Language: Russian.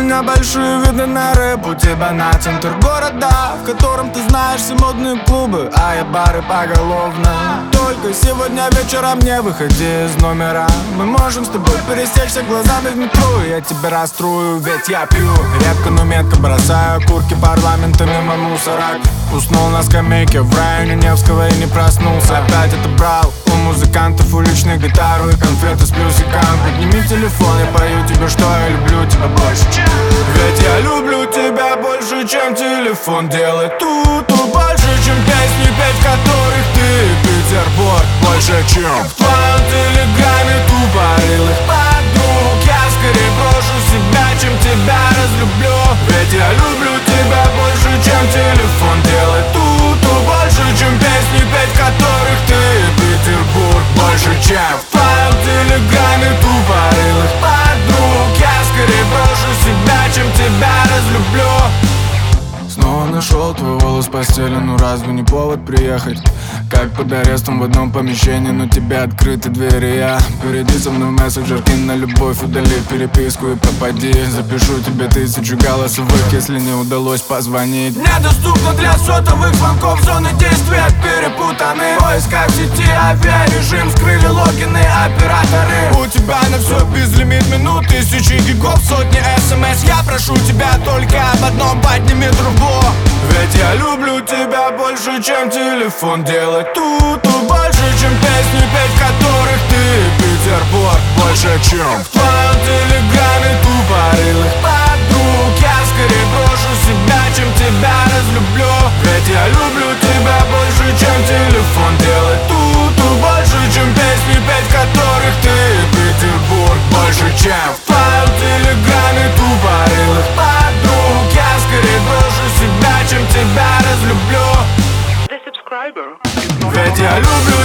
меня большие виды на рэп, у тебя на центр города, в котором ты знаешь все модные клубы, а я бары поголовно. Только сегодня вечером не выходи из номера, мы можем с тобой пересечься глазами в метро. Я тебя расстрою, ведь я пью редко, но метко бросаю курки парламента мимо мусора. Уснул на скамейке в районе Невского и не проснулся. Опять отобрал у музыкантов уличную гитару и конфеты с плюсиком. Подними телефон, я пою тебе, что я люблю тебя больше. Ведь я люблю тебя больше, чем телефон делает тут больше, чем песни, петь которых ты, Петербург, больше, чем в твоем телеграме тупорылых подруг. Я скорее брошу себя, чем тебя разлюблю. Ведь я люблю тебя больше, чем телефон делает тут больше, чем песни, петь которых ты, Петербург, больше, чем в твоем телеграме тупорылых подруг. Я скорее брошу себя, чем тебя разлюблю. Снова нашел твой волос в постели, ну разве не повод приехать? Как под арестом в одном помещении, но тебе открыты двери. Я перейди со мной в мессенджер, кинь на любовь, удали переписку и пропади. Запишу тебе 1000 голосовых, если не удалось позвонить. Недоступно для сотовых звонков, зоны действия перепутаны. В поисках в сети авиарежим, скрыли логины операторы. У тебя на все безлимит минут, 1000 гигов, сотни смс. Я прошу тебя только об одном, подними трубу. Ведь я люблю тебя больше, чем телефон делает тут больше, чем песни, петь которых ты, Петербург, больше, чем в твоем телеграме тупорылых подруг. Я скорее брошу себя, чем тебя разлюблю. Ведь я люблю тебя больше, чем телефон делает тут больше, чем песни, петь которых ты, Петербург, больше, чем в твоем телеграме тупорылых подруг. Я скорее брошу себя, чем тебя разлюблю. Ведь я люблю